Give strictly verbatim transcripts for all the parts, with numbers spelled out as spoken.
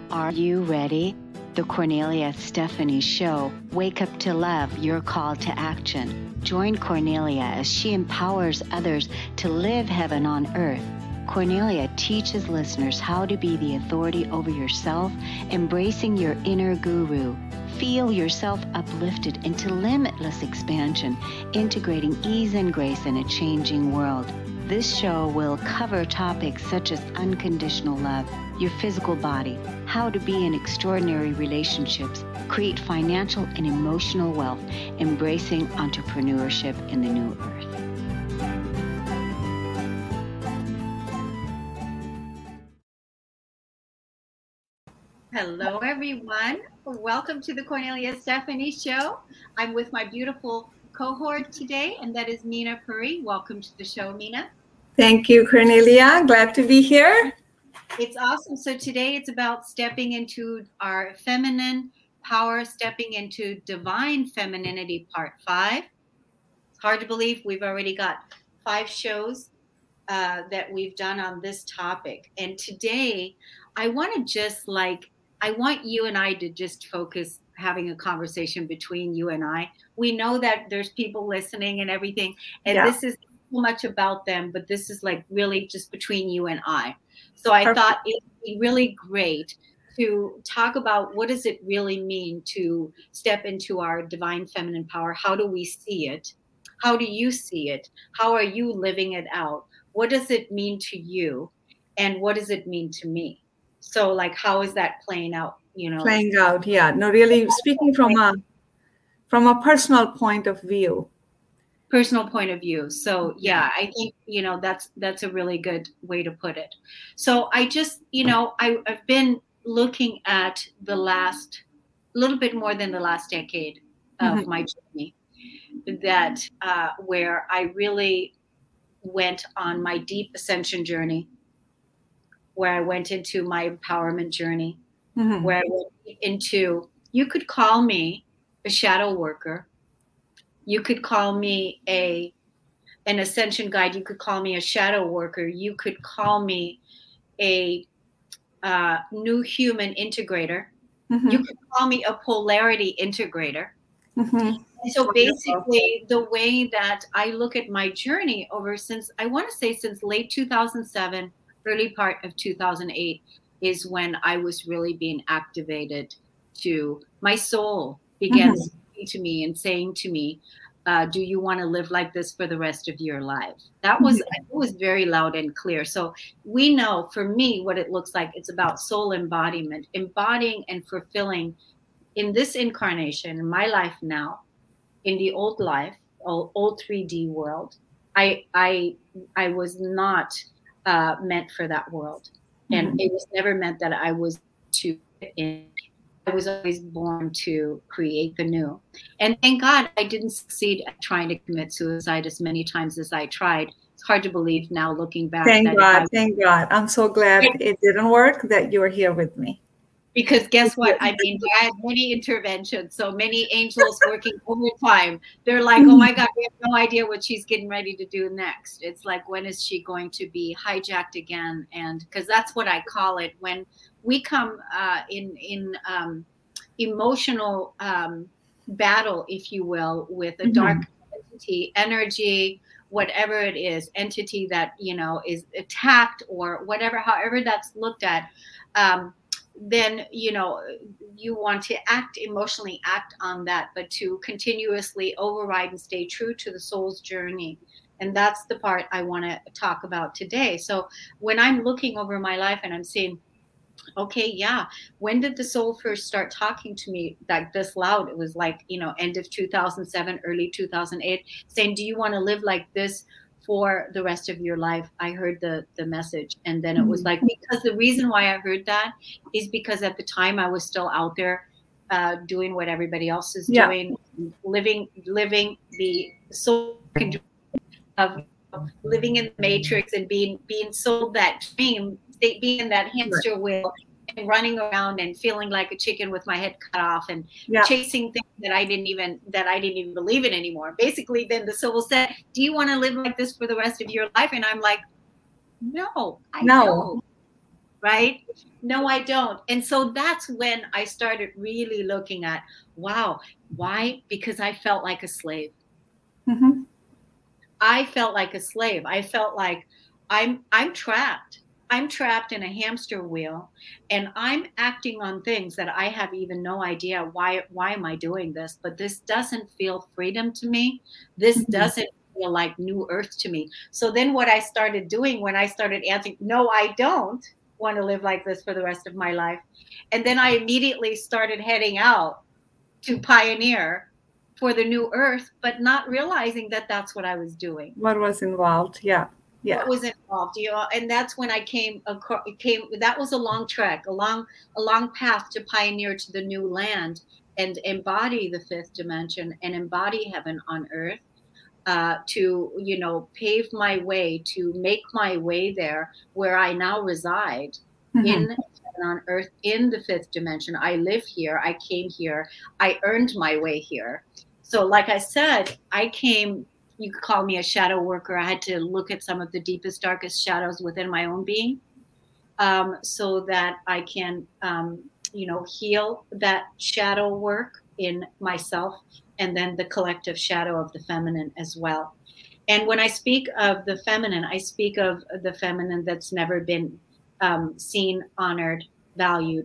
Are you ready? The Cornelia Stephanie Show. Wake up to love, your call to action. Join Cornelia as she empowers others to live heaven on earth. Cornelia teaches listeners how to be the authority over yourself, embracing your inner guru. Feel yourself uplifted into limitless expansion, integrating ease and grace in a changing world. This show will cover topics such as unconditional love, your physical body, how to be in extraordinary relationships, create financial and emotional wealth, embracing entrepreneurship in the new earth. Hello, everyone. Welcome to the Cornelia Stephanie Show. I'm with my beautiful cohort today, and that is Mina Puri. Welcome to the show, Mina. Thank you, Cornelia. Glad to be here. It's awesome. So today it's about stepping into our feminine power, stepping into divine femininity, part five. It's hard to believe we've already got five shows uh, that we've done on this topic. And today I want to just like, I want you and I to just focus having a conversation between you and I. We know that there's people listening and everything, and yeah. This is so much about them, but this is like really just between you and I. So I Perfect. Thought it would be really great to talk about what does it really mean to step into our divine feminine power? How do we see it? How do you see it? How are you living it out? What does it mean to you? And what does it mean to me? So like, how is that playing out? You know, playing out. Yeah. No, really speaking from a, from a personal point of view. Personal point of view. So yeah, I think, you know, that's, that's a really good way to put it. So I just, you know, I, I've been looking at the last, a little bit more than the last decade of mm-hmm. my journey, that uh, where I really went on my deep ascension journey, where I went into my empowerment journey, mm-hmm. where I went into, you could call me a shadow worker. You could call me a an ascension guide. You could call me a shadow worker. You could call me a uh, new human integrator. Mm-hmm. You could call me a polarity integrator. Mm-hmm. And so basically, the way that I look at my journey over since, I want to say since late two thousand seven, early part of two thousand eight is when I was really being activated to, my soul began mm-hmm. speaking to me and saying to me, uh, do you want to live like this for the rest of your life? That was, mm-hmm. it was very loud and clear. So we know, for me, what it looks like. It's about soul embodiment, embodying and fulfilling in this incarnation, in my life now, in the old life, old, old three D world. I, I, I was not uh, meant for that world. And mm-hmm. it was never meant that I was to in. I was always born to create the new. And thank God I didn't succeed at trying to commit suicide as many times as I tried. It's hard to believe now looking back. Thank that God, I, thank God. I'm so glad it didn't work, that you are here with me. Because guess what? I mean, I had many interventions, so many angels working overtime. They're like, oh my God, we have no idea what she's getting ready to do next. It's like, when is she going to be hijacked again? And because that's what I call it. When we come uh, in, in um, emotional um, battle, if you will, with a mm-hmm. dark entity, energy, whatever it is, entity that, you know, is attacked or whatever, however that's looked at, um, then, you know, you want to act emotionally, act on that, but to continuously override and stay true to the soul's journey. And that's the part I want to talk about today. So when I'm looking over my life and I'm saying, okay, yeah, when did the soul first start talking to me like this loud? It was like, you know, end of two thousand seven, early two thousand eight, saying, do you want to live like this for the rest of your life? I heard the the message. And then it was like, because the reason why I heard that is because at the time I was still out there uh, doing what everybody else is yeah. doing, living, living the soul of living in the matrix and being, being sold that dream, being in that hamster right. wheel and running around and feeling like a chicken with my head cut off and yeah. chasing things that I didn't even that I didn't even believe in anymore. Basically, then the soul said, do you want to live like this for the rest of your life? And I'm like, no, I no. don't. right? No, I don't. And so that's when I started really looking at, wow, why? Because I felt like a slave. Mm-hmm. I felt like a slave. I felt like I'm I'm trapped. I'm trapped in a hamster wheel, and I'm acting on things that I have even no idea why why am I doing this, but this doesn't feel freedom to me. This Mm-hmm. doesn't feel like new earth to me. So then what I started doing when I started answering, no, I don't want to live like this for the rest of my life. And then I immediately started heading out to pioneer for the new earth, but not realizing that that's what I was doing. What was involved? Yeah. Yeah. What was involved, you know, and that's when I came across, came, that was a long trek, a long, a long path to pioneer to the new land and embody the fifth dimension and embody heaven on earth, uh, to, you know, pave my way, to make my way there where I now reside. Mm-hmm. In on earth, in the fifth dimension. I live here. I came here. I earned my way here. So like I said, I came, you could call me a shadow worker. I had to look at some of the deepest, darkest shadows within my own being, um, so that I can, um, you know, heal that shadow work in myself, and then the collective shadow of the feminine as well. And when I speak of the feminine, I speak of the feminine that's never been um, seen, honored, valued,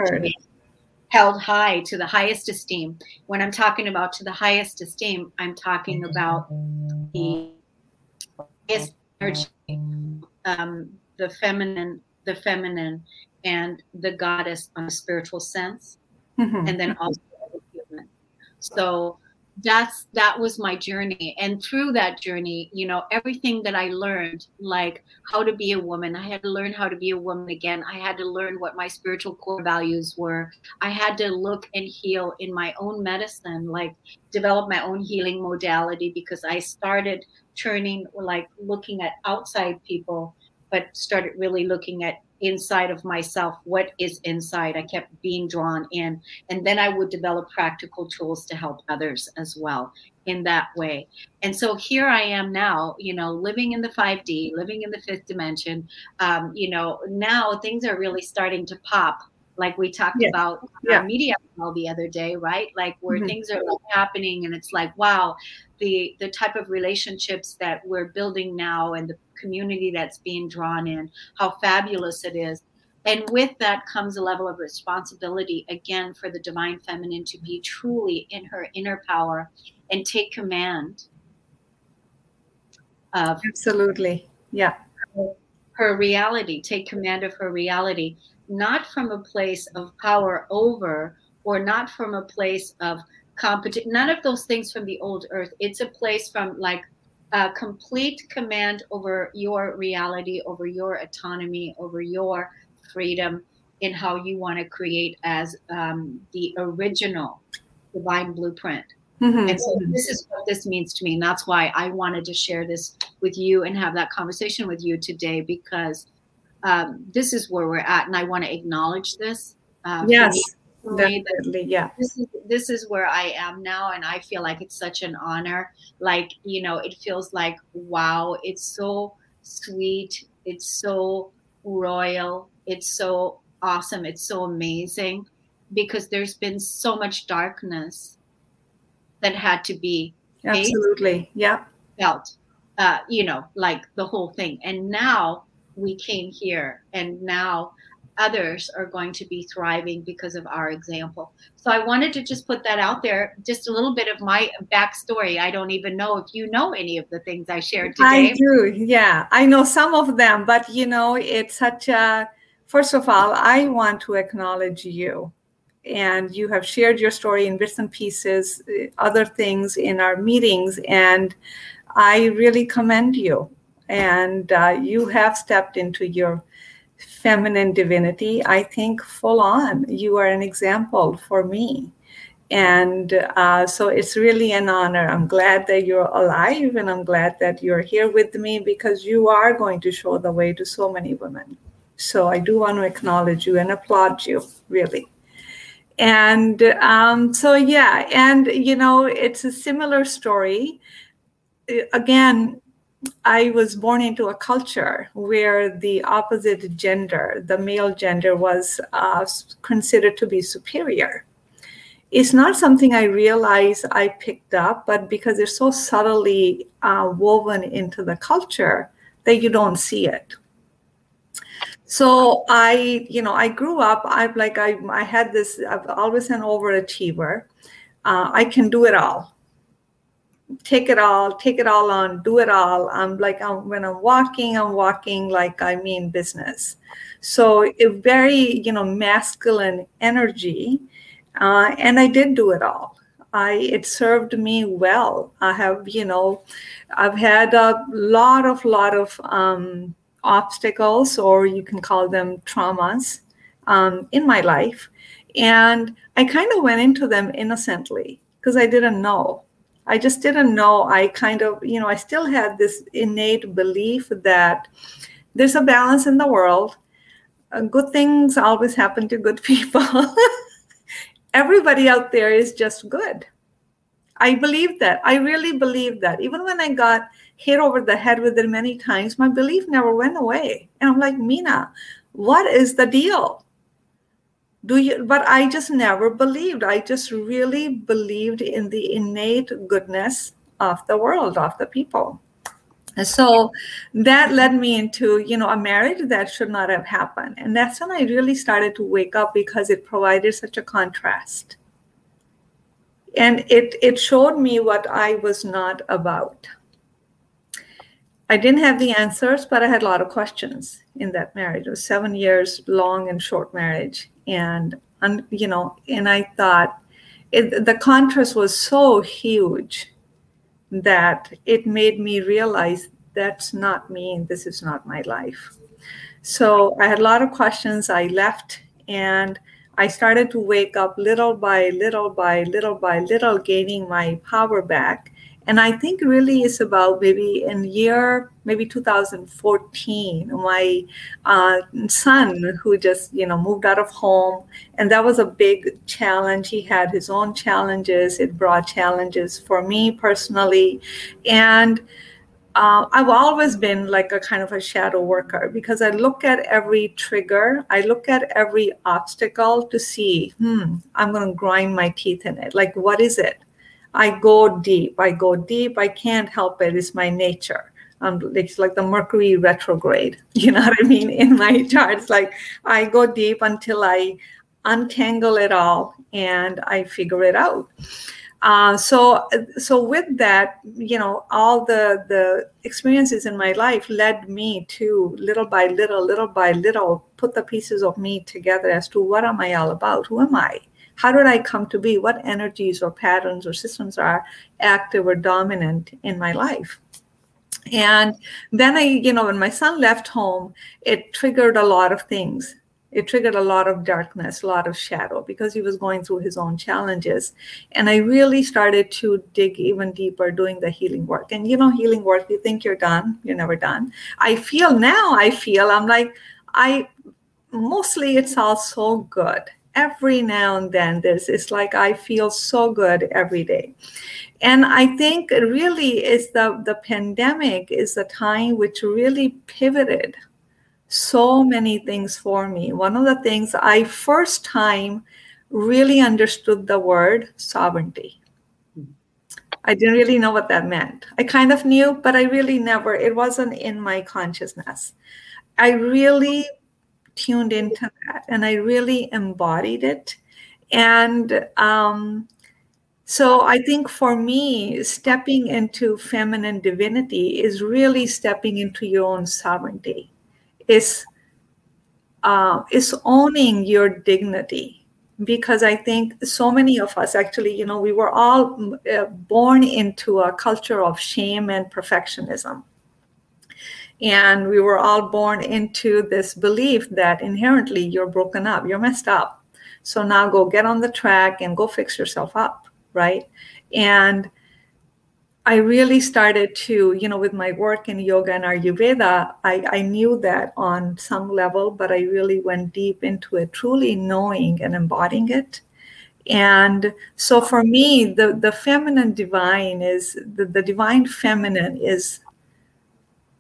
held high, to the highest esteem. When I'm talking about to the highest esteem, I'm talking about the highest energy, um, the feminine, the feminine, and the goddess on a spiritual sense, mm-hmm. and then also the human. So that's that was my journey, and through that journey, you know, everything that I learned, like how to be a woman, I had to learn how to be a woman again. I had to learn what my spiritual core values were. I had to look and heal in my own medicine, like develop my own healing modality, because I started turning, like looking at outside people, but started really looking at inside of myself. What is inside? I kept being drawn in, and then I would develop practical tools to help others as well in that way. And so here I am now, you know, living in the five D, living in the fifth dimension. Um, you know, now things are really starting to pop, like we talked yeah. about yeah. media the other day, right? Like where mm-hmm. things are like happening, and it's like, wow, the the type of relationships that we're building now, and the community that's being drawn in, how fabulous it is. And with that comes a level of responsibility, again, for the divine feminine to be truly in her inner power and take command of absolutely yeah her, her reality, take command of her reality, not from a place of power over, or not from a place of competition, none of those things from the old earth. It's a place from like a complete command over your reality, over your autonomy, over your freedom in how you want to create as um, the original divine blueprint. Mm-hmm. And so this is what this means to me. And that's why I wanted to share this with you and have that conversation with you today, because um, this is where we're at. And I want to acknowledge this. Uh, yes. Definitely, yeah. This is this is where I am now, and I feel like it's such an honor. Like, you know, it feels like, wow, it's so sweet, it's so royal, it's so awesome, it's so amazing, because there's been so much darkness that had to be faced, absolutely, yeah, felt, uh, you know, like the whole thing. And now we came here, and now others are going to be thriving because of our example. So I wanted to just put that out there, just a little bit of my backstory. I don't even know if you know any of the things I shared today. I do, yeah. I know some of them, but you know, it's such a, first of all, I want to acknowledge you. And you have shared your story in bits and pieces, other things in our meetings, and I really commend you. And uh, you have stepped into your feminine divinity, I think, full on. You are an example for me. And uh, so it's really an honor. I'm glad that you're alive, and I'm glad that you're here with me, because you are going to show the way to so many women. So I do want to acknowledge you and applaud you, really. And um, so, yeah, and, you know, it's a similar story. Again, I was born into a culture where the opposite gender, the male gender, was uh, considered to be superior. It's not something I realized I picked up, but because it's so subtly uh, woven into the culture that you don't see it. So I, you know, I grew up, I've like, I, I had this, I've always an overachiever. Uh, I can do it all. Take it all, take it all on, do it all. I'm like, I'm, when I'm walking, I'm walking like I mean business. So a very, you know, masculine energy. Uh, and I did do it all. I, it served me well. I have, you know, I've had a lot of, lot of um, obstacles, or you can call them traumas, um, in my life. And I kind of went into them innocently because I didn't know. I just didn't know. I kind of, you know, I still had this innate belief that there's a balance in the world. Uh, good things always happen to good people. Everybody out there is just good. I believed that. I really believed that. Even when I got hit over the head with it many times, my belief never went away. And I'm like, Meena, what is the deal? Do you? But I just never believed. I just really believed in the innate goodness of the world, of the people. And so that led me into, you know, a marriage that should not have happened. And that's when I really started to wake up, because it provided such a contrast. And it, it showed me what I was not about. I didn't have the answers, but I had a lot of questions in that marriage. It was seven years long and short marriage. And, and you know, and I thought it, the contrast was so huge that it made me realize that's not me. This is not my life. So I had a lot of questions. I left, and I started to wake up little by little by little by little, gaining my power back. And I think really it's about maybe in year, maybe two thousand fourteen, my uh, son, who just, you know, moved out of home. And that was a big challenge. He had his own challenges. It brought challenges for me personally. And uh, I've always been like a kind of a shadow worker, because I look at every trigger. I look at every obstacle to see, hmm, I'm going to grind my teeth in it. Like, what is it? I go deep, I go deep, I can't help it, it's my nature. Um, it's like the Mercury retrograde, you know what I mean, in my charts. Like, I go deep until I untangle it all and I figure it out. Uh, so, so with that, you know, all the, the experiences in my life led me to little by little, little by little, put the pieces of me together as to what am I all about? Who am I? How did I come to be? What energies or patterns or systems are active or dominant in my life? And then I, you know, when my son left home, it triggered a lot of things. It triggered a lot of darkness, a lot of shadow, because he was going through his own challenges. And I really started to dig even deeper doing the healing work. And, you know, healing work, you think you're done, you're never done. I feel now, I feel, I'm like, I, mostly it's all so good. Every now and then there's, it's like I feel so good every day. And I think really is the, the pandemic is the time which really pivoted so many things for me. One of the things I first time really understood the word sovereignty. I didn't really know what that meant. I kind of knew, but I really never, it wasn't in my consciousness. I really tuned into that, and I really embodied it. And um, so I think for me, stepping into feminine divinity is really stepping into your own sovereignty. It's, uh, it's owning your dignity. Because I think so many of us actually, you know, we were all uh, born into a culture of shame and perfectionism. And we were all born into this belief that inherently you're broken up, you're messed up. So now go get on the track and go fix yourself up, right? And I really started to, you know, with my work in yoga and Ayurveda, I, I knew that on some level, but I really went deep into it, truly knowing and embodying it. And so for me, the, the feminine divine is, the, the divine feminine is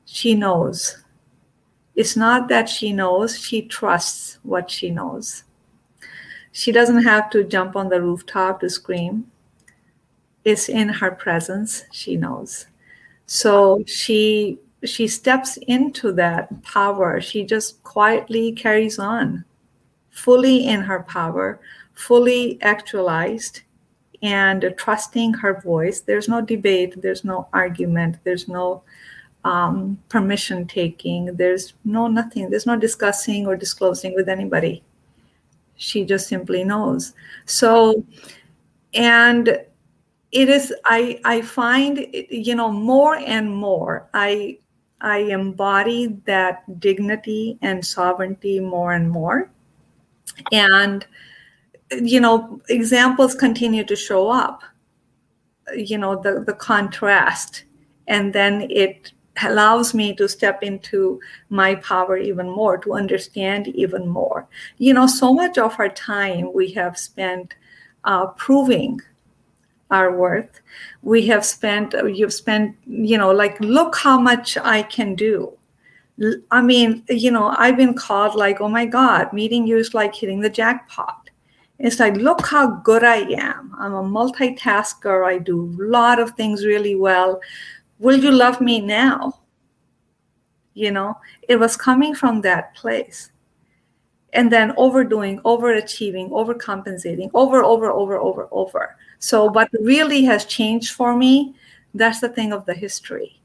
She knows. It's not that she knows, she trusts what she knows. She doesn't have to jump on the rooftop to scream. It's in her presence, she knows. So she she steps into that power. She just quietly carries on, fully in her power, fully actualized, and trusting her voice. There's no debate, there's no argument, there's no um, permission taking, there's no nothing, there's no discussing or disclosing with anybody. She just simply knows. So, and it is, I, I find, you know, more and more, I, I embody that dignity and sovereignty more and more. And, you know, examples continue to show up, you know, the, the contrast. And then it allows me to step into my power even more, to understand even more. You know, so much of our time we have spent uh, proving our worth. We have spent, you've spent, you know, like, look how much I can do. I mean, you know, I've been called like, oh my God, meeting you is like hitting the jackpot. It's like, look how good I am. I'm a multitasker. I do a lot of things really well. Will you love me now? You know, it was coming from that place. And then overdoing, overachieving, overcompensating, over, over, over, over, over. So what really has changed for me, that's the thing of the history.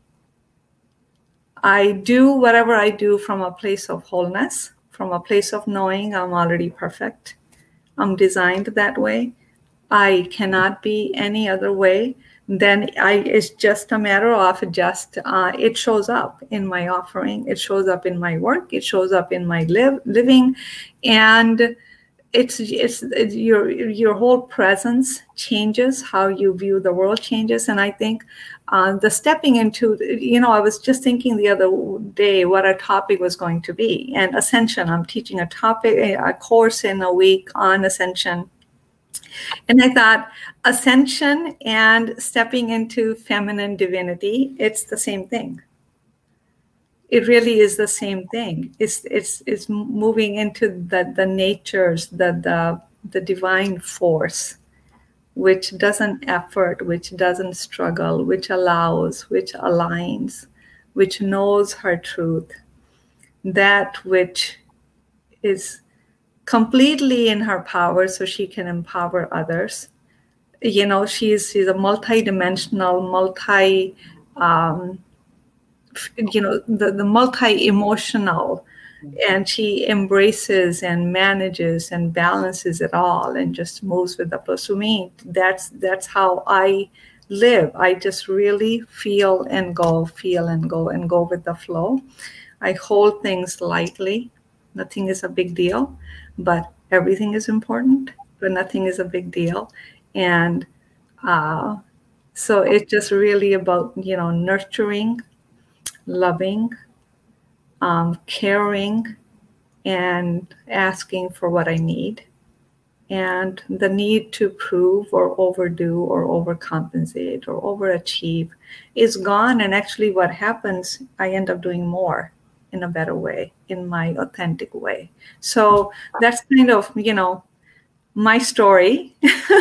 I do whatever I do from a place of wholeness, from a place of knowing I'm already perfect. I'm designed that way. I cannot be any other way. Then I, it's just a matter of just, uh, it shows up in my offering. It shows up in my work. It shows up in my live, living. And it's, it's, it's your, your whole presence changes, how you view the world changes. And I think uh, the stepping into, you know, I was just thinking the other day what our topic was going to be. And ascension, I'm teaching a topic, a course in a week on ascension. And I thought ascension and stepping into feminine divinity, it's the same thing. It really is the same thing. It's it's it's moving into the, the natures, the, the the divine force, which doesn't effort, which doesn't struggle, which allows, which aligns, which knows her truth, that which is completely in her power so she can empower others. You know, she's she's a multi-dimensional, multi, um, you know, the, the multi-emotional, and she embraces and manages and balances it all and just moves with the flow. So me, that's that's how I live. I just really feel and go, feel and go and go with the flow. I hold things lightly. Nothing is a big deal, but everything is important, but nothing is a big deal. And uh, so it's just really about, you know, nurturing, loving, um, caring, and asking for what I need. And the need to prove or overdo or overcompensate or overachieve is gone. And actually what happens, I end up doing more in a better way, in my authentic way. So that's kind of, you know, my story.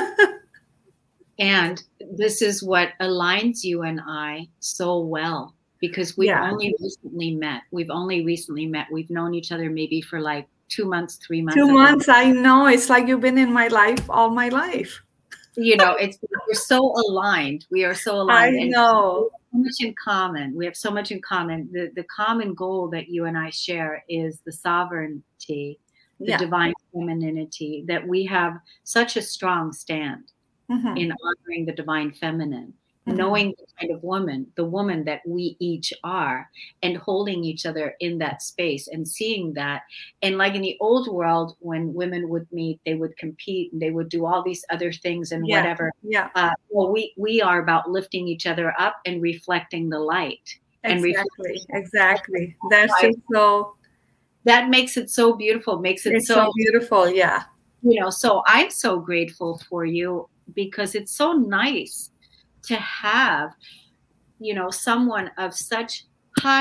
And this is what aligns you and I so well, because we've yeah. only recently met. We've only recently met. We've known each other maybe for like two months, three months. Two months, I know. It's like you've been in my life all my life. You know, it's we're so aligned. We are so aligned. I know. So much in common. We have so much in common. The the common goal that you and I share is the sovereignty, the yeah. divine femininity, that we have such a strong stand mm-hmm. in honoring the divine feminine, mm-hmm. knowing the kind of woman, the woman that we each are, and holding each other in that space and seeing that. And like in the old world, when women would meet, they would compete and they would do all these other things and yeah. whatever. Yeah. Uh, well, we, we are about lifting each other up and reflecting the light. Exactly. And exactly. That's just so. That makes it so beautiful. Makes it it's so, so beautiful. Yeah. You know, so I'm so grateful for you, because it's so nice to have, you know, someone of such high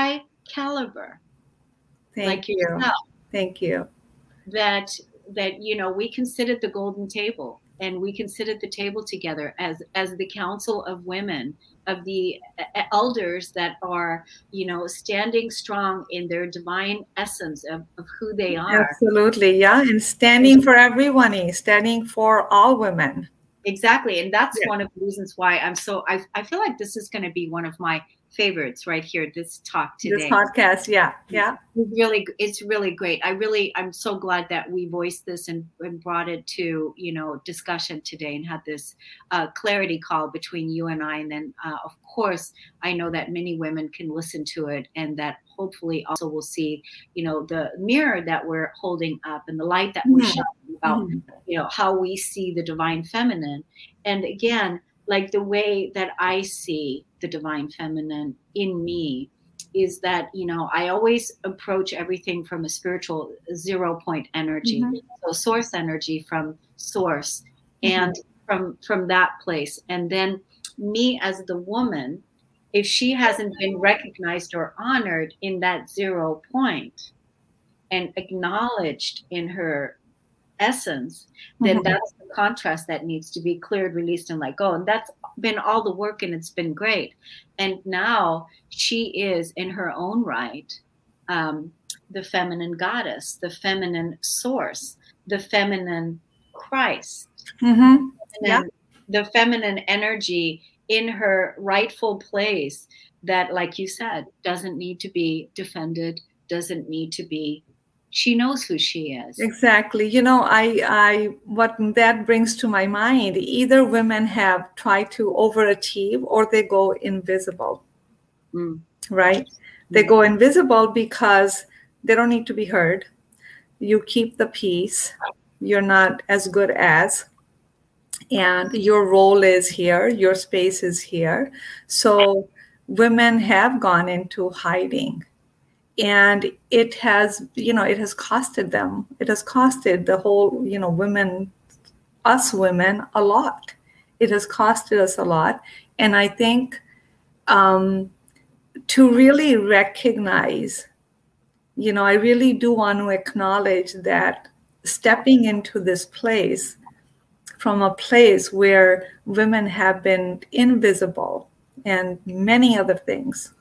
caliber, Thank like you. yourself. Thank you. That that you know, we can sit at the golden table, and we can sit at the table together as as the council of women, of the elders that are, you know, standing strong in their divine essence of, of who they are. Absolutely, yeah, and standing for everyone, standing for all women. Exactly, and that's yeah. one of the reasons why I'm so. I I feel like this is going to be one of my favorites right here. This talk today. This podcast, yeah, yeah. It's really, it's really great. I really, I'm so glad that we voiced this and, and brought it to, you know, discussion today, and had this uh, clarity call between you and I. And then, uh, of course, I know that many women can listen to it, and that hopefully also will see, you know, the mirror that we're holding up and the light that we're Mm-hmm. shining about, Mm-hmm. you know, how we see the divine feminine. And again, like the way that I see the divine feminine in me is that, you know, I always approach everything from a spiritual zero point energy. Mm-hmm. So source energy from source, and mm-hmm. from from that place. And then me as the woman, if she hasn't been recognized or honored in that zero point and acknowledged in her essence, then mm-hmm. that's the contrast that needs to be cleared, released, and let go. And that's been all the work, and it's been great. And now she is, in her own right, um, the feminine goddess, the feminine source, the feminine Christ, mm-hmm. yeah. the feminine energy in her rightful place that, like you said, doesn't need to be defended, doesn't need to be. She knows who she is. Exactly. You know, I, I, what that brings to my mind, either women have tried to overachieve or they go invisible, mm. right? Mm. They go invisible because they don't need to be heard. You keep the peace. You're not as good as, and your role is here. Your space is here. So women have gone into hiding. And it has, you know, it has costed them. It has costed the whole, you know, women, us women, a lot. It has costed us a lot. And I think um, to really recognize, you know, I really do want to acknowledge that stepping into this place from a place where women have been invisible and many other things,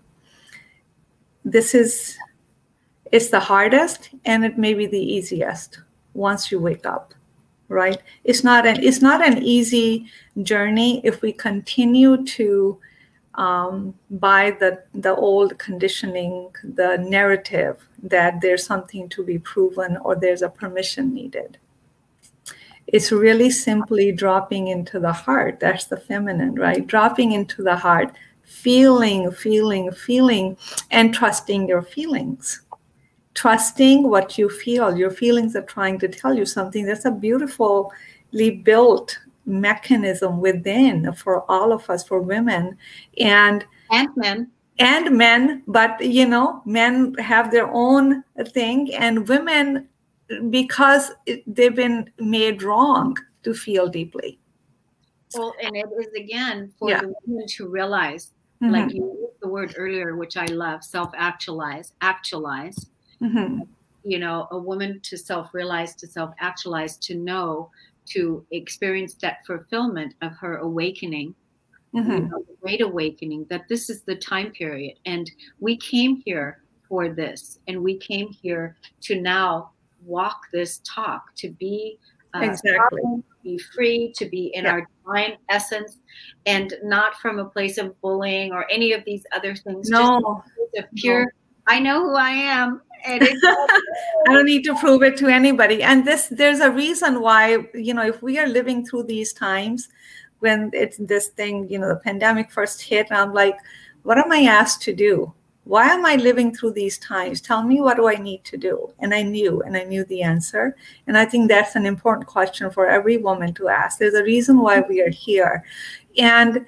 this is, it's the hardest, and it may be the easiest once you wake up, right? It's not an, it's not an easy journey if we continue to um, buy the, the old conditioning, the narrative that there's something to be proven or there's a permission needed. It's really simply dropping into the heart. That's the feminine, right? Dropping into the heart, feeling, feeling, feeling, and trusting your feelings. Trusting what you feel. Your feelings are trying to tell you something. That's a beautifully built mechanism within for all of us, for women and and men. And men, but you know, men have their own thing, and women, because they've been made wrong to feel deeply. Well, and it is again for yeah. the women to realize, mm-hmm. like you used the word earlier, which I love, self-actualize, actualize. Mm-hmm. You know, a woman to self-realize, to self-actualize, to know, to experience that fulfillment of her awakening, mm-hmm. you know, the great awakening, that this is the time period. And we came here for this, and we came here to now walk this talk, to be uh, exactly. to be free, to be in yeah. our divine essence, and not from a place of bullying or any of these other things. No. Just a pure, no. I know who I am. And it's I don't need to prove it to anybody. And this, there's a reason why, you know, if we are living through these times when it's this thing, you know, the pandemic first hit, and I'm like, what am I asked to do? Why am I living through these times? Tell me, what do I need to do? And I knew, and I knew the answer. And I think that's an important question for every woman to ask. There's a reason why we are here. And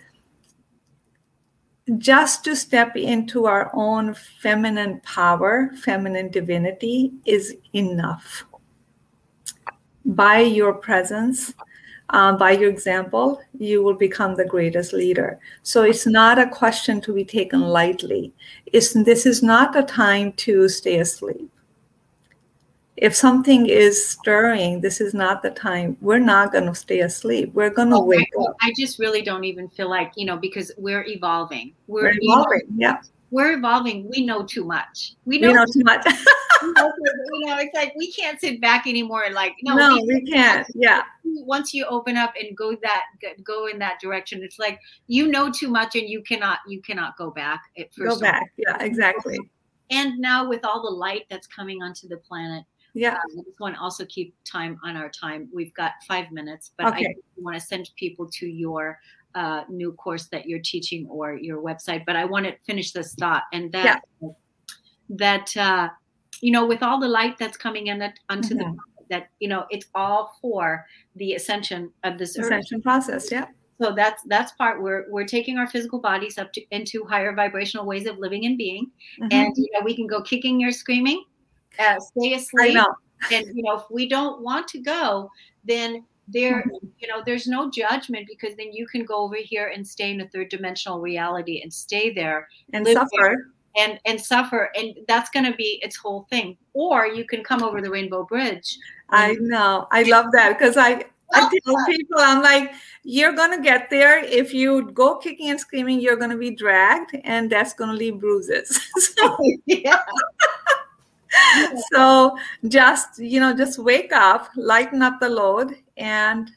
just to step into our own feminine power, feminine divinity is enough. By your presence, um, by your example, you will become the greatest leader. So it's not a question to be taken lightly. It's, this is not a time to stay asleep. If something is stirring, this is not the time. We're not going to stay asleep. We're going to oh, wake I, up. I just really don't even feel like, you know, because we're evolving. We're, We're evolving, you know, yeah. We're evolving. We know too much. We know, we know too much. You know, it's like we can't sit back anymore. Like, no, no, we, we can't. Yeah. Once you open up and go that go in that direction, it's like you know too much, and you cannot you cannot go back. At first go back. Yeah, exactly. And now with all the light that's coming onto the planet, yeah, uh, I just want to also keep time on our time. We've got five minutes, but okay. I want to send people to your uh, new course that you're teaching or your website. But I want to finish this thought, and that yeah. that. Uh, you know, with all the light that's coming in that onto mm-hmm. the, that, you know, it's all for the ascension of this ascension earth. process. Yeah. So that's, that's part where we're taking our physical bodies up to, into higher vibrational ways of living and being. Mm-hmm. And, you know, we can go kicking or screaming, uh, stay asleep. I know. And, you know, if we don't want to go, then there, mm-hmm. you know, there's no judgment, because then you can go over here and stay in a third dimensional reality and stay there and suffer. There. And and suffer, and that's going to be its whole thing. Or you can come over the Rainbow Bridge. I know. I love that, because I, I tell people, I'm like, you're going to get there. If you go kicking and screaming, you're going to be dragged, and that's going to leave bruises. so, yeah. so just, you know, just wake up, lighten up the load, and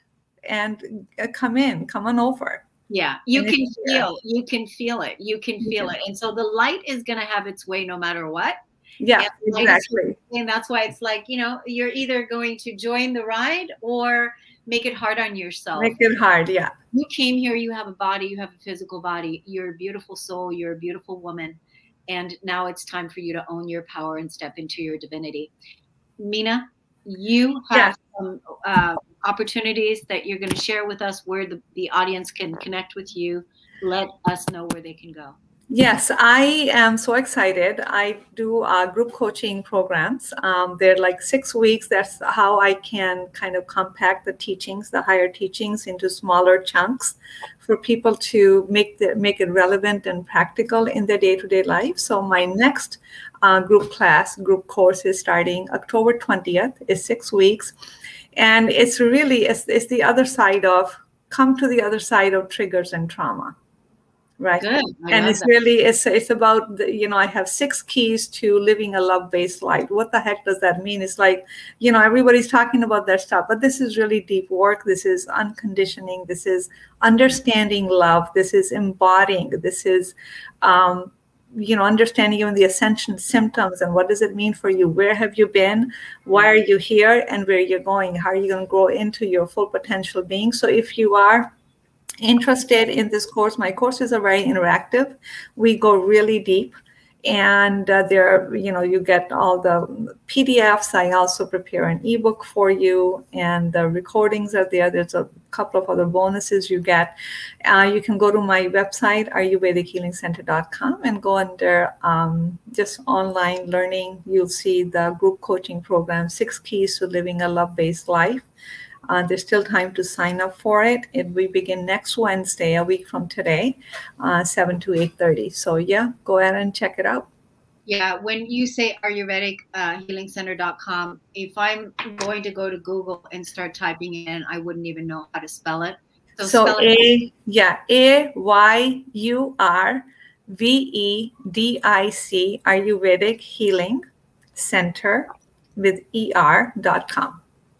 and come in, come on over. Yeah, you and can feel, you can feel it, you can feel it. And so the light is going to have its way no matter what. Yeah, exactly. And that's why it's like, you know, you're either going to join the ride or make it hard on yourself. Make it hard, yeah. You came here, you have a body, you have a physical body, you're a beautiful soul, you're a beautiful woman. And now it's time for you to own your power and step into your divinity. Meena, you have yeah. some uh, opportunities that you're going to share with us where the, the audience can connect with you. Let us know where they can go. Yes, I am so excited. I do uh, group coaching programs. Um, they're like six weeks. That's how I can kind of compact the teachings, the higher teachings, into smaller chunks for people to make the, make it relevant and practical in their day-to-day life. So my next uh, group class, group course is starting October twentieth. It's six weeks. And it's really, it's, it's the other side of, come to the other side of triggers and trauma. Right. Good. And it's that. really, it's, it's about, the, you know, I have six keys to living a love-based life. What the heck does that mean? It's like, you know, everybody's talking about that stuff, but this is really deep work. This is unconditioning. This is understanding love. This is embodying. This is, um, you know, understanding even the ascension symptoms and what does it mean for you? Where have you been? Why are you here? And where you're going? How are you going to grow into your full potential being? So if you are interested in this course, my courses are very interactive. We go really deep, and uh, there, you know, you get all the P D Fs. I also prepare an ebook for you, and the recordings are there. There's a couple of other bonuses you get. Uh, you can go to my website, ayurvedic healing center dot com, and go under um, just online learning. You'll see the group coaching program, Six Keys to Living a Love-Based Life. Uh, there's still time to sign up for it. it. We begin next Wednesday, a week from today, uh, seven to eight thirty. So yeah, go ahead and check it out. Yeah, when you say ayurvedic healing center dot com, if I'm going to go to Google and start typing in, I wouldn't even know how to spell it. So, so spell A, it. yeah, A Y U R V E D I C, Ayurvedic Healing Center with E R dot com.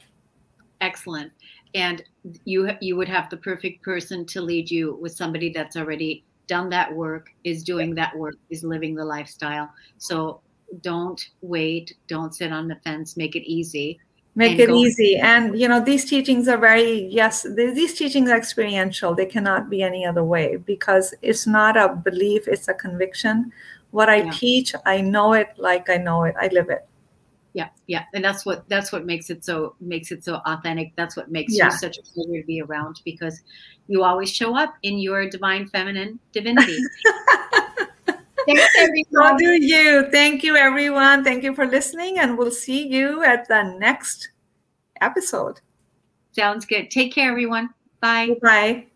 Excellent. And you you would have the perfect person to lead you with somebody that's already done that work, is doing that work, is living the lifestyle. So don't wait. Don't sit on the fence. Make it easy. Make it easy. And, you know, these teachings are very, yes, these teachings are experiential. They cannot be any other way, because it's not a belief. It's a conviction. What I yeah. teach, I know it like I know it. I live it. Yeah, yeah, and that's what that's what makes it so makes it so authentic. That's what makes yeah. you such a pleasure to be around, because you always show up in your divine feminine divinity. Thanks, everyone. So do you. Thank you, everyone. Thank you for listening, and we'll see you at the next episode. Sounds good. Take care, everyone. Bye. Bye.